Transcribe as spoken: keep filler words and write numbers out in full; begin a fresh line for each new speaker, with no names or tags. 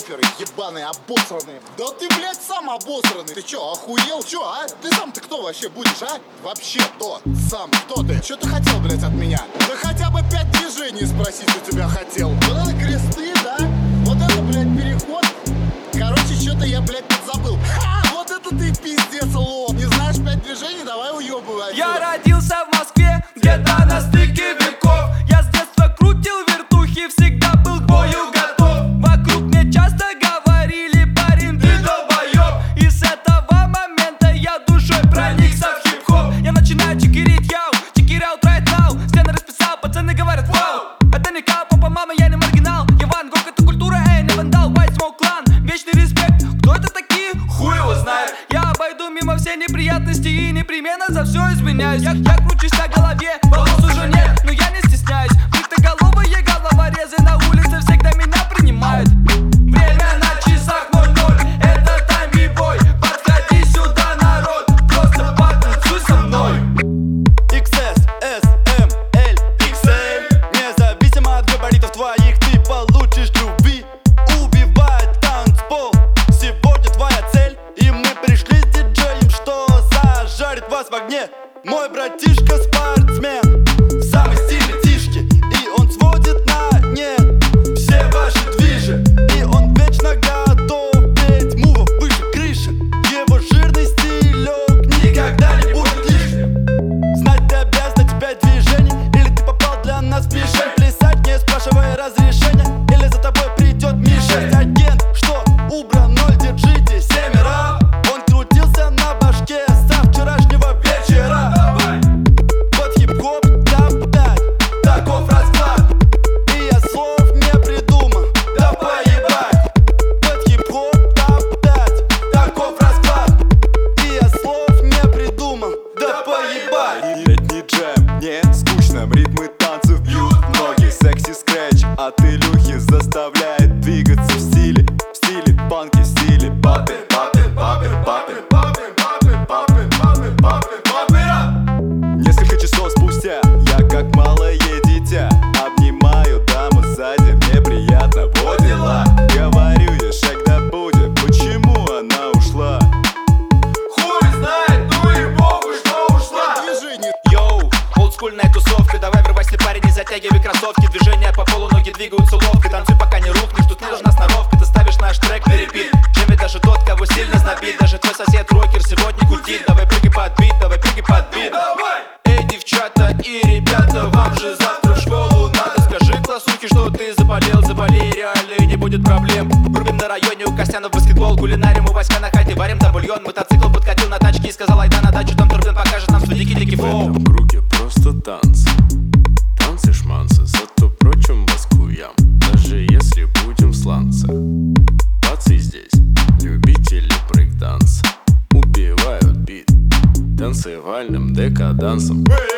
гоферы ебаные, обосранные. Да ты, блядь, сам обосранный. Ты чё, охуел? Чё, а? Ты сам-то кто вообще будешь, а? Вообще кто? Сам кто ты? Чё ты хотел, блядь, от меня? Да хотя бы пять движений спросить у тебя хотел. Вот это кресты, да? Вот это, блядь, переход. Короче, что-то я, блядь, подзабыл. Ха! Вот это ты пиздец, лоб. Не знаешь пять движений? Давай уёбывай.
Я родился в Москве, где-то на стыке веков. Я с детства крутил вертухи, всегда был к бою готов. Вокруг мне часто говорили: парень, ты долбоёб. И с этого момента я душой проникся в хип-хоп. Я начинаю чекерить, яу, чекер аут right now. Стены расписал, пацаны говорят: вау. Это не кал, папа, мама, я не маргинал. Я Ван Гог, это культура, эй, не вандал. White Smoke Clan, вечный респект. Кто это такие? Хуй его знает. Я обойду мимо все неприятности и непременно за все изменяюсь. Я, я кручусь на голове, волос уже нет, но я не стесняюсь. Бритоголовые головорезы на улице всегда меня принимают. Время на часах ноль ноль, это тайм-бой. Подходи сюда, народ, просто потанцуй со мной.
икс эс, эс, эм, эль, икс эль. Независимо от габаритов твоих, ты получишь любви. Убивает танцпол, сегодня твоя цель. И мы пришли с диджеем, что зажарит вас в огне. Мой братишка спортсмен, самый стильный тишки, и он сводит на нет все ваши движи. И он вечно готов петь мувов выше крыши. Его жирный стилек никогда не будет лишним. Знать ты обязан пять движений, или ты попал для нас в мишень. Плясать не спрашивая разрешения, или за тобой придет мишень. Агент, что убран, ноль, держите семеро. Он крутился на башке со вчерашнего вечера. Под хип-хоп топ-пять, таков расклад. И я слов не придумал, да поебать. Под хип-хоп топ-пять, таков расклад. И я слов не придумал, да поебать.
Летний джем, не скучно, ритмы танцев бьют ноги. Секси скретч от Илюхи заставляет двигаться в стиле, в стиле панки, в стиле папер, папер, папер, папер, папер, папер, папер, папер, папер, папер. Несколько часов спустя я как малое дитя обнимаю даму сзади, мне приятно, вот дела. Говорю я, шаг до пути, почему она ушла?
Хуй знает, ну и богу, что ушла.
Движение.
Йоу, олдскульная тусовка, давай врывайся, парень, не затягивай кроссовки. Движения по полу, ноги двигаются ловко. Танцуй, пока не рухнешь, тут не нужна сноровка. Ты ставишь наш трек на репит, джемит даже тот, кого сильно знобит. Даже твой сосед рокер сегодня кутит. Давай прыгай под бит, давай прыгай под бит. Эй, девчата и ребята, вам же завтра в школу надо. Скажи классухе, что ты заболел, заболей реально и не будет проблем. Рубим на районе у Костяна в баскетбол, кулинарим у Васька на хате, варим там бульон. Мотоцикл подкатил на тачке и сказал: айда на дачу, там Турбин покажет нам свой дикий-дикий
В
флоу.
этом круге просто танцы, танцы шманцы, зато прочим баскуям, даже если будем сланцы. Пацы здесь, любители брейк-данса, убивают бит танцевальным декадансом.